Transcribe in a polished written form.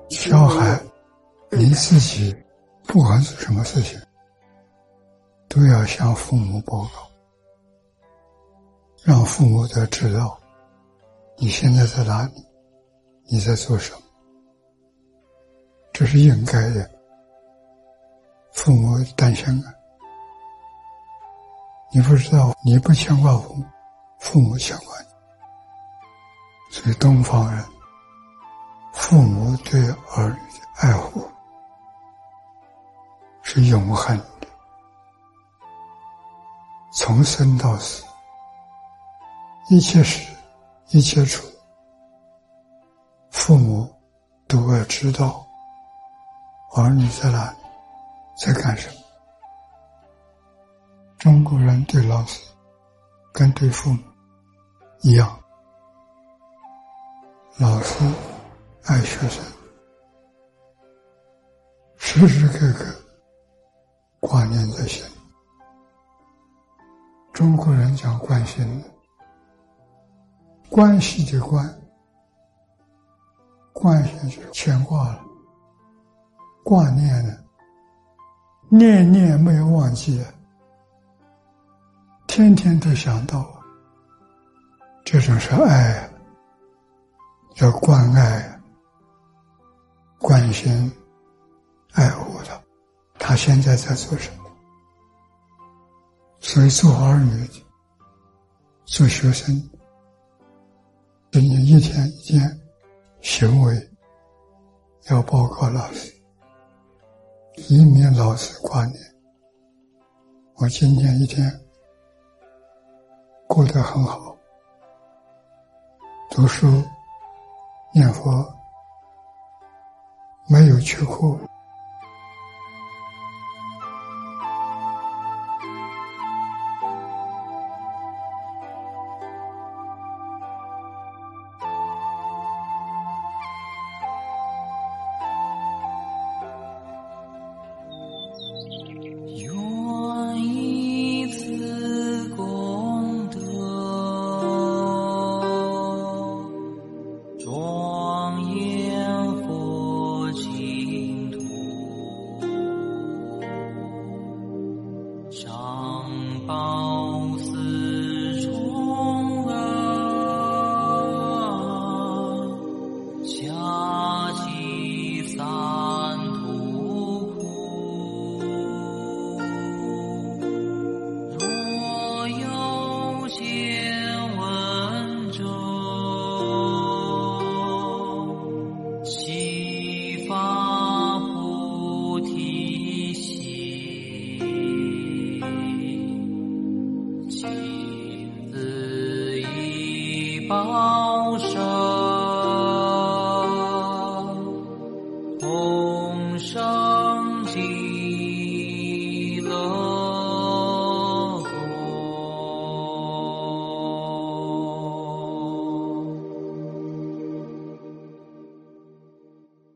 小孩你自己不管是什么事情，都要向父母报告，让父母都知道你现在在哪里，你在做什么，这是应该的。父母担心啊，你不知道，你不牵挂父母，父母牵挂你。所以东方人父母对儿女的爱护是永恒的，从生到死，一切事一切处，父母都要知道儿女在哪里，在干什么。中国人对老师跟对父母一样，老师爱学生，时时刻刻挂念在心。中国人讲关心，关系的关，关心就是牵挂了，挂念了，念念没有忘记了，天天都想到，这种是爱啊，要关爱、关心、爱护他，他现在在做什么？所以做儿女的、做学生的，对你一天一天行为要报告老师，以免老师挂念。我今天一天过得很好，读书念佛没有缺课。 保守